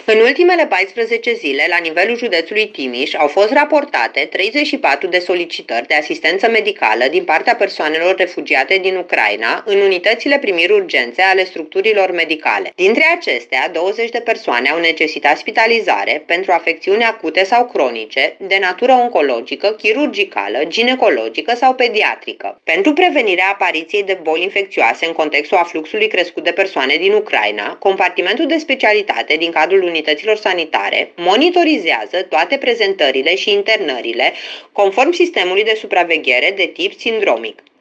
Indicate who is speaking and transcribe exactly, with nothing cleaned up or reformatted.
Speaker 1: În ultimele paisprezece zile, la nivelul județului Timiș, au fost raportate treizeci și patru de solicitări de asistență medicală din partea persoanelor refugiate din Ucraina în unitățile primiri urgențe ale structurilor medicale. Dintre acestea, douăzeci de persoane au necesitat spitalizare pentru afecțiuni acute sau cronice, de natură oncologică, chirurgicală, ginecologică sau pediatrică. Pentru prevenirea apariției de boli infecțioase în contextul afluxului crescut de persoane din Ucraina, compartimentul de specialitate din cadrul unităților sanitare monitorizează toate prezentările și internările conform sistemului de supraveghere de tip sindromic.